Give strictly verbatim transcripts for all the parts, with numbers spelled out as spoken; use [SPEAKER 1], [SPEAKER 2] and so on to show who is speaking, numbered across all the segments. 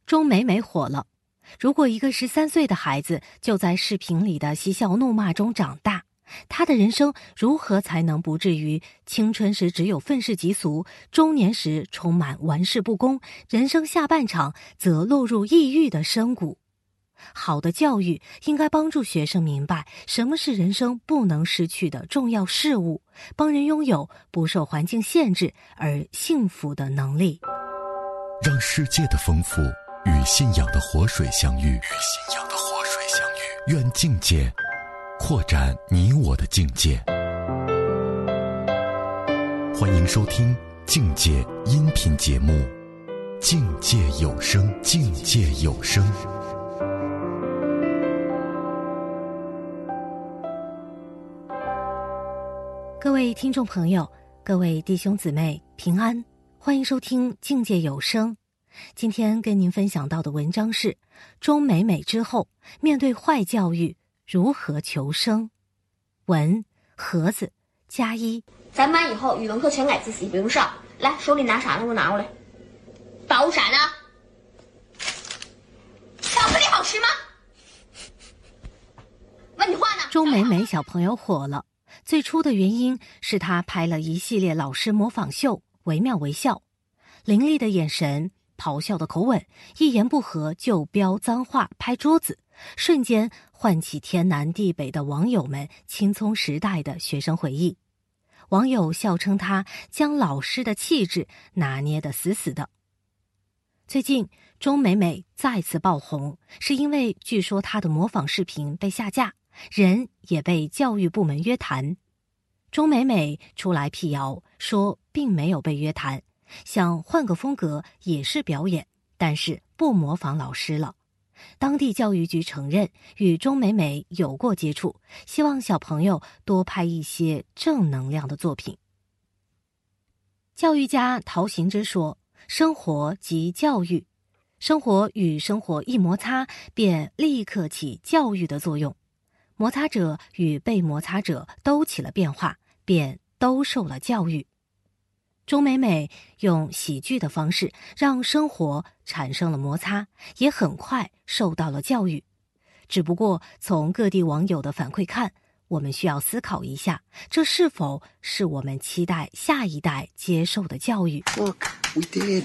[SPEAKER 1] 钟美美火了。如果一个十三岁的孩子就在视频里的嬉笑怒骂中长大，他的人生如何才能不至于青春时只有愤世嫉俗，中年时充满玩世不恭，人生下半场则落入抑郁的深谷？好的教育应该帮助学生明白什么是人生不能失去的重要事物，帮人拥有不受环境限制而幸福的能力。
[SPEAKER 2] 让世界的丰富与信仰的活水相遇，与信仰的活水相遇，愿境界扩展你我的境界。欢迎收听境界音频节目《境界有声》，境界有声。
[SPEAKER 1] 各位听众朋友，各位弟兄姊妹平安，欢迎收听境界有声。今天跟您分享到的文章是钟美美之后面对坏教育如何求生。文盒子加一。
[SPEAKER 3] 咱班以后语文课全改自习，不用上。来，手里拿啥呢？给我拿过来。捣鼓啥呢？巧克力好吃吗？问你话呢。
[SPEAKER 1] 钟美美小朋友火了，最初的原因是她拍了一系列老师模仿秀，惟妙惟肖，凌厉的眼神，咆哮的口吻，一言不合就飙脏话拍桌子，瞬间唤起天南地北的网友们青葱时代的学生回忆。网友笑称他将老师的气质拿捏得死死的。最近钟美美再次爆红，是因为据说她的模仿视频被下架，人也被教育部门约谈。钟美美出来辟谣说并没有被约谈，想换个风格也是表演，但是不模仿老师了。当地教育局承认与钟美美有过接触，希望小朋友多拍一些正能量的作品。教育家陶行知说，生活即教育，生活与生活一摩擦，便立刻起教育的作用，摩擦者与被摩擦者都起了变化，便都受了教育。钟美美用喜剧的方式让生活产生了摩擦，也很快受到了教育。只不过从各地网友的反馈看，我们需要思考一下，这是否是我们期待下一代接受的教育。
[SPEAKER 4] Look, we did.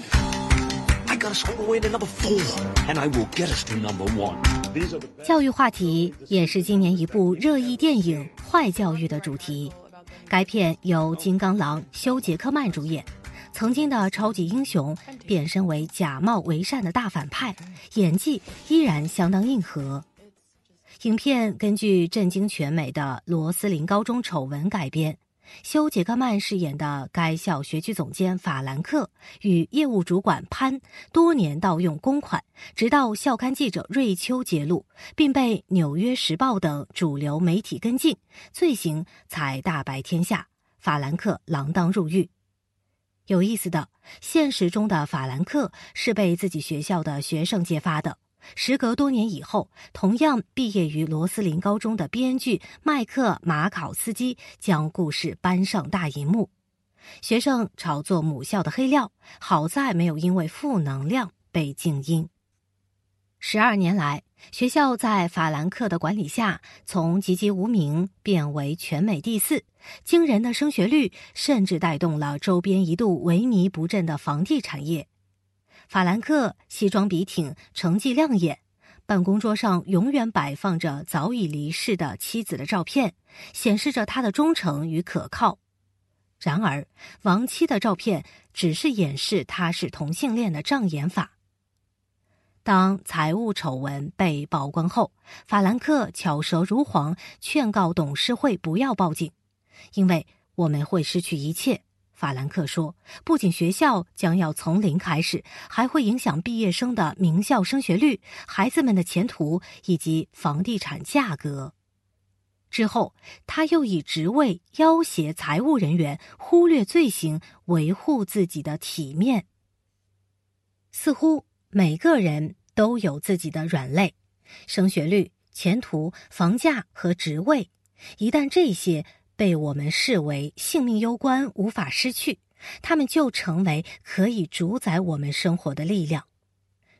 [SPEAKER 4] I got us all the way to number four, and I will get us to number one.
[SPEAKER 1] 教育话题也是今年一部热议电影《坏教育》的主题。该片由金刚狼休·杰克曼主演，曾经的超级英雄变身为假冒为善的大反派，演技依然相当硬核。影片根据震惊全美的罗斯林高中丑闻改编，休·杰克曼饰演的该校学区总监法兰克与业务主管潘多年盗用公款，直到校刊记者瑞秋揭露，并被《纽约时报》等主流媒体跟进，罪行才大白天下，法兰克锒铛入狱。有意思的，现实中的法兰克是被自己学校的学生揭发的。时隔多年以后，同样毕业于罗斯林高中的编剧麦克马考斯基将故事搬上大银幕。学生炒作母校的黑料，好在没有因为负能量被静音。十二年来，学校在法兰克的管理下，从籍籍无名变为全美第四，惊人的升学率甚至带动了周边一度萎靡不振的房地产业。法兰克西装笔挺，成绩亮眼，办公桌上永远摆放着早已离世的妻子的照片，显示着他的忠诚与可靠。然而，亡妻的照片只是掩饰他是同性恋的障眼法。当财务丑闻被曝光后，法兰克巧舌如簧，劝告董事会不要报警，因为我们会失去一切。法兰克说，不仅学校将要从零开始，还会影响毕业生的名校升学率、孩子们的前途以及房地产价格。之后，他又以职位要挟财务人员，忽略罪行，维护自己的体面。似乎每个人都有自己的软肋，升学率、前途、房价和职位，一旦这些被我们视为性命攸关，无法失去，他们就成为可以主宰我们生活的力量。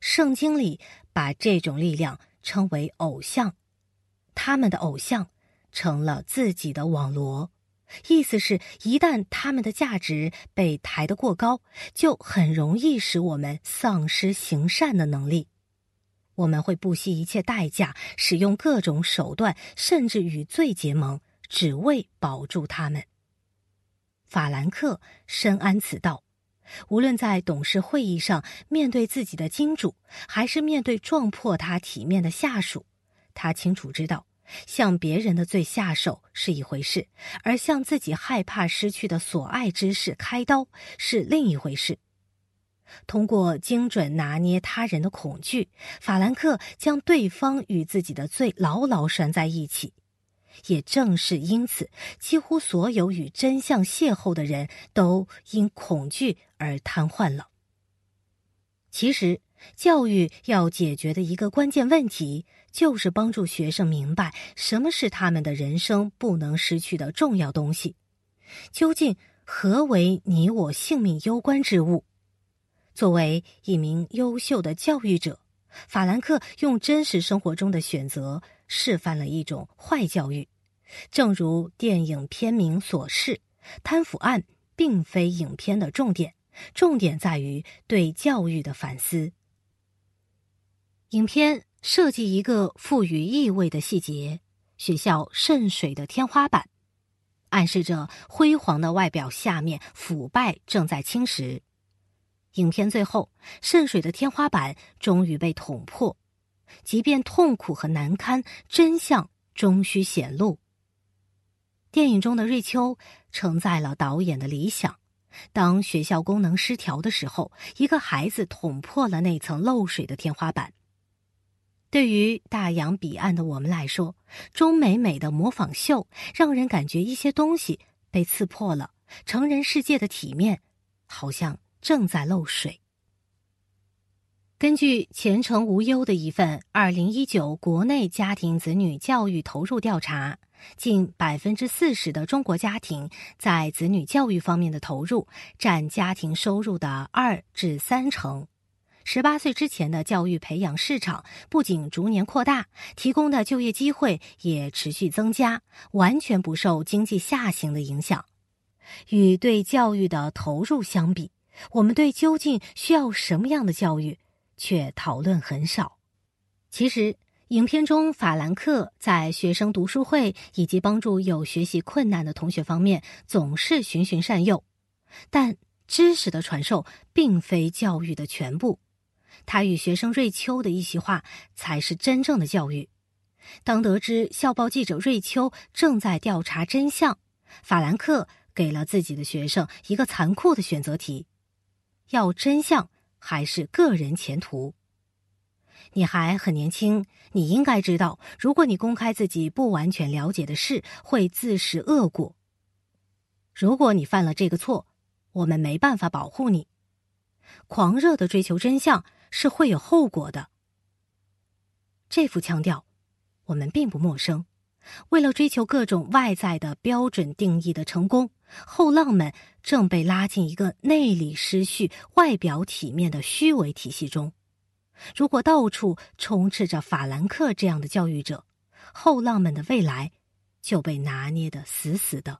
[SPEAKER 1] 圣经里把这种力量称为偶像，他们的偶像成了自己的网罗，意思是一旦他们的价值被抬得过高，就很容易使我们丧失行善的能力。我们会不惜一切代价，使用各种手段，甚至与罪结盟，只为保住他们。法兰克深谙此道，无论在董事会议上面对自己的金主，还是面对撞破他体面的下属，他清楚知道，向别人的罪下手是一回事，而向自己害怕失去的所爱之事开刀是另一回事。通过精准拿捏他人的恐惧，法兰克将对方与自己的罪牢牢拴在一起。也正是因此，几乎所有与真相邂逅的人都因恐惧而瘫痪了。其实，教育要解决的一个关键问题，就是帮助学生明白什么是他们的人生不能失去的重要东西。究竟何为你我性命攸关之物？作为一名优秀的教育者，法兰克用真实生活中的选择示范了一种坏教育。正如电影片名所示，贪腐案并非影片的重点，重点在于对教育的反思。影片设计一个赋予意味的细节，学校渗水的天花板，暗示着辉煌的外表下面腐败正在侵蚀。影片最后，渗水的天花板终于被捅破，即便痛苦和难堪，真相终须显露。电影中的瑞秋承载了导演的理想，当学校功能失调的时候，一个孩子捅破了那层漏水的天花板。对于大洋彼岸的我们来说，钟美美的模仿秀让人感觉一些东西被刺破了，成人世界的体面好像正在漏水。根据前程无忧的一份二零一九国内家庭子女教育投入调查，近百分之四十的中国家庭在子女教育方面的投入占家庭收入的二至三成。十八岁之前的教育培养市场不仅逐年扩大，提供的就业机会也持续增加，完全不受经济下行的影响。与对教育的投入相比，我们对究竟需要什么样的教育却讨论很少。其实，影片中法兰克在学生读书会以及帮助有学习困难的同学方面总是循循善诱，但知识的传授并非教育的全部。他与学生瑞秋的一席话才是真正的教育。当得知校报记者瑞秋正在调查真相，法兰克给了自己的学生一个残酷的选择题：要真相还是个人前途？你还很年轻，你应该知道，如果你公开自己不完全了解的事，会自食恶果。如果你犯了这个错，我们没办法保护你。狂热的追求真相是会有后果的。这副腔调我们并不陌生。为了追求各种外在的标准定义的成功，后浪们正被拉进一个内里失序、外表体面的虚伪体系中。如果到处充斥着法兰克这样的教育者，后浪们的未来就被拿捏得死死的。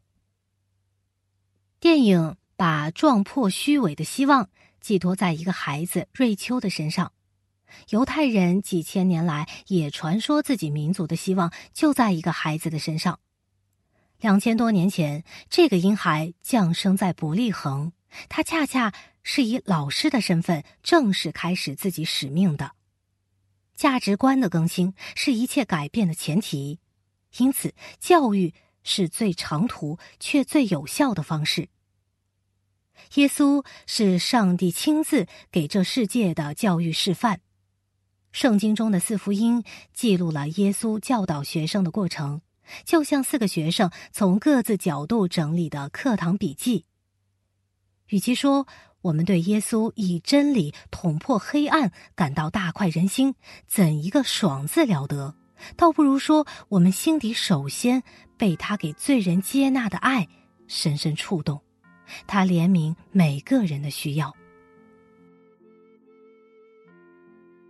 [SPEAKER 1] 电影把撞破虚伪的希望寄托在一个孩子瑞秋的身上。犹太人几千年来也传说自己民族的希望就在一个孩子的身上。两千多年前，这个婴孩降生在伯利恒，他恰恰是以老师的身份正式开始自己使命的。价值观的更新是一切改变的前提，因此教育是最长途却最有效的方式。耶稣是上帝亲自给这世界的教育示范。圣经中的四福音记录了耶稣教导学生的过程，就像四个学生从各自角度整理的课堂笔记。与其说我们对耶稣以真理捅破黑暗感到大快人心，怎一个爽字了得，倒不如说我们心底首先被他给罪人接纳的爱深深触动，他怜悯每个人的需要。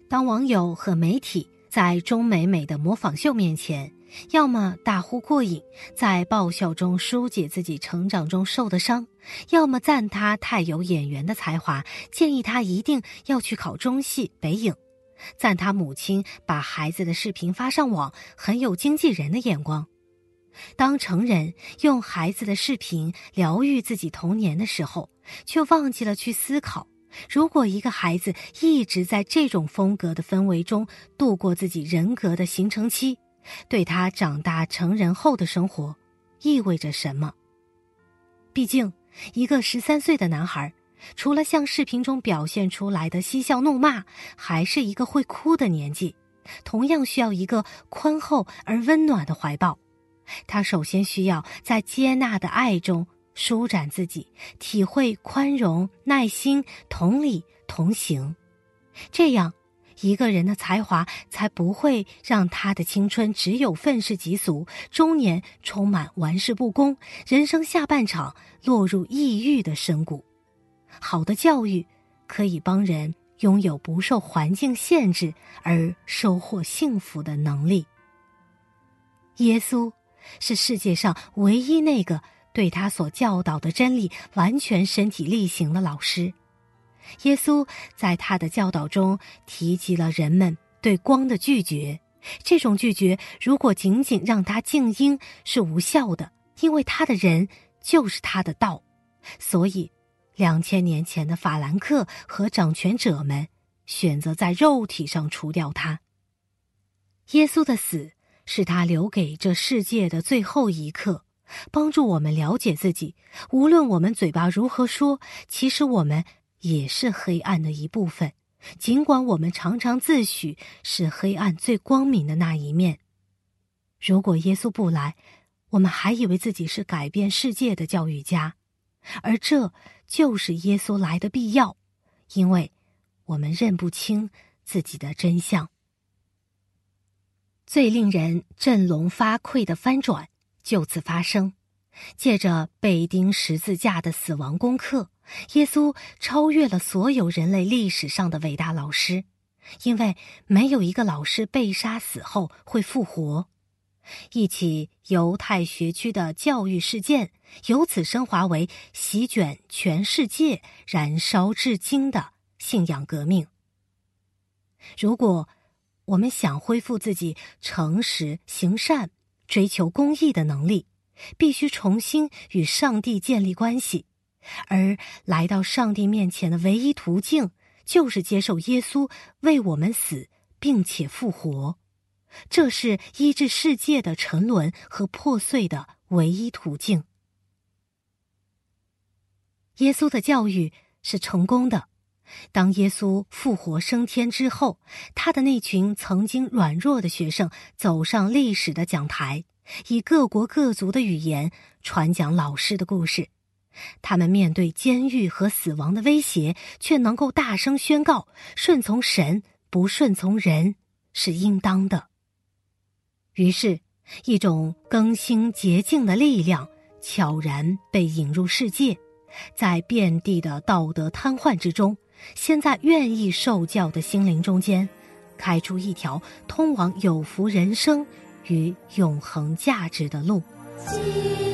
[SPEAKER 1] 当网友和媒体在钟美美的模仿秀面前，要么大呼过瘾，在爆笑中疏解自己成长中受的伤，要么赞她太有演员的才华，建议她一定要去考中戏北影，赞她母亲把孩子的视频发上网很有经纪人的眼光。当成人用孩子的视频疗愈自己童年的时候，却忘记了去思考，如果一个孩子一直在这种风格的氛围中度过自己人格的形成期，对他长大成人后的生活意味着什么？毕竟一个十三岁的男孩，除了像视频中表现出来的嬉笑怒骂，还是一个会哭的年纪，同样需要一个宽厚而温暖的怀抱。他首先需要在接纳的爱中舒展自己，体会宽容、耐心、同理、同行。这样一个人的才华才不会让他的青春只有愤世嫉俗，中年充满玩世不恭，人生下半场落入抑郁的深谷。好的教育可以帮人拥有不受环境限制而收获幸福的能力。耶稣是世界上唯一那个对他所教导的真理完全身体力行的老师。耶稣在他的教导中提及了人们对光的拒绝，这种拒绝如果仅仅让他静音是无效的，因为他的人就是他的道。所以两千年前的法兰克和掌权者们选择在肉体上除掉他。耶稣的死是他留给这世界的最后一刻，帮助我们了解自己，无论我们嘴巴如何说，其实我们也是黑暗的一部分，尽管我们常常自诩是黑暗最光明的那一面。如果耶稣不来，我们还以为自己是改变世界的教育家，而这就是耶稣来的必要，因为我们认不清自己的真相。最令人振聋发聩的翻转就此发生，借着被钉十字架的死亡功课，耶稣超越了所有人类历史上的伟大老师，因为没有一个老师被杀死后会复活。一起犹太学区的教育事件由此升华为席卷全世界、燃烧至今的信仰革命。如果我们想恢复自己诚实、行善、追求公义的能力，必须重新与上帝建立关系，而来到上帝面前的唯一途径，就是接受耶稣为我们死，并且复活。这是医治世界的沉沦和破碎的唯一途径。耶稣的教育是成功的。当耶稣复活升天之后，他的那群曾经软弱的学生走上历史的讲台，以各国各族的语言传讲老师的故事。他们面对监狱和死亡的威胁，却能够大声宣告，顺从神，不顺从人是应当的。于是，一种更新洁净的力量悄然被引入世界，在遍地的道德瘫痪之中，先在愿意受教的心灵中间，开出一条通往有福人生与永恒价值的路。